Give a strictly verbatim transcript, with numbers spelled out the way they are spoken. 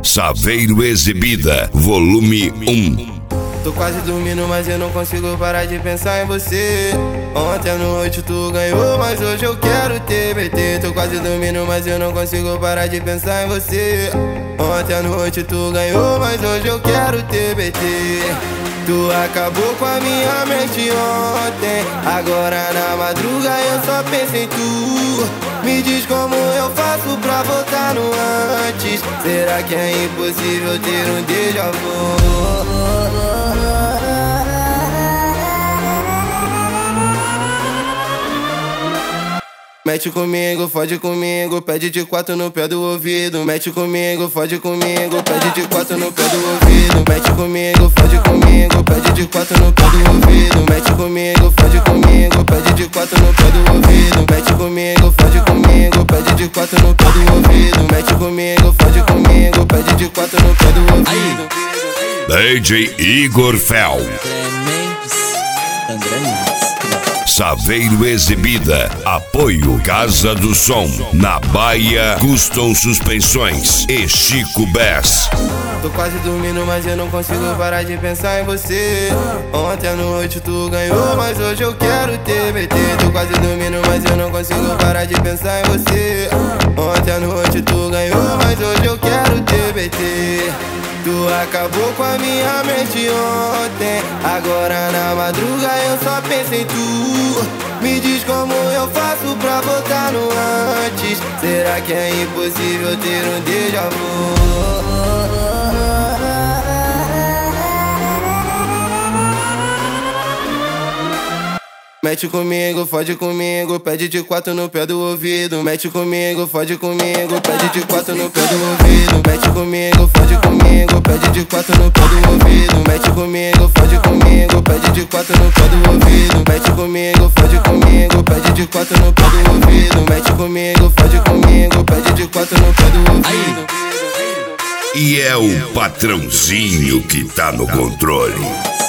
Saveiro Exibida, volume um. Tô quase dormindo, mas eu não consigo parar de pensar em você. Ontem à noite tu ganhou, mas hoje eu quero te meter. Tô quase dormindo, mas eu não consigo parar de pensar em você. Ontem à noite tu ganhou, mas hoje eu quero te meter. Tu acabou com a minha mente ontem, agora na madruga eu só penso em tu. Me diz como eu faço pra voltar no antes. Será que é impossível ter um déjà vu? Mete comigo, fode comigo, pede de quatro no pé do ouvido. Mete comigo, fode comigo, pede de quatro no pé do ouvido. Mete comigo, fode comigo, pede de quatro no pé do ouvido. Mete comigo, fode comigo, pede de quatro no pé do ouvido. Mete comigo, fode comigo, pede de quatro no pé do ouvido. Mete comigo, fode comigo, pede de quatro no pé do ouvido. D J Igor Fel, Saveiro Exibida, apoio Casa do Som, na Baia, Custom Suspensões e Chico Bass. Tô quase dormindo, mas eu não consigo parar de pensar em você. Ontem à noite tu ganhou, mas hoje eu quero te meter. Tô quase dormindo, mas eu não consigo parar de pensar em você. Ontem à noite tu ganhou, mas hoje eu quero te meter. Tu acabou com a minha mente ontem, agora na madruga eu só penso em tu. Me diz como eu faço pra voltar no antes. Será que é impossível ter um déjà vu? Mete comigo, fode comigo, pede de quatro no pé do ouvido. Mete comigo, fode comigo, pede de quatro no pé do ouvido. Mete comigo, fode comigo, pede de quatro no pé do ouvido. Mete comigo, fode comigo, pede de quatro no pé do ouvido. Mete comigo, fode comigo, pede de quatro no pé do ouvido. Mete comigo, fode comigo, pede de quatro no pé do ouvido. E é o patrãozinho que tá no controle.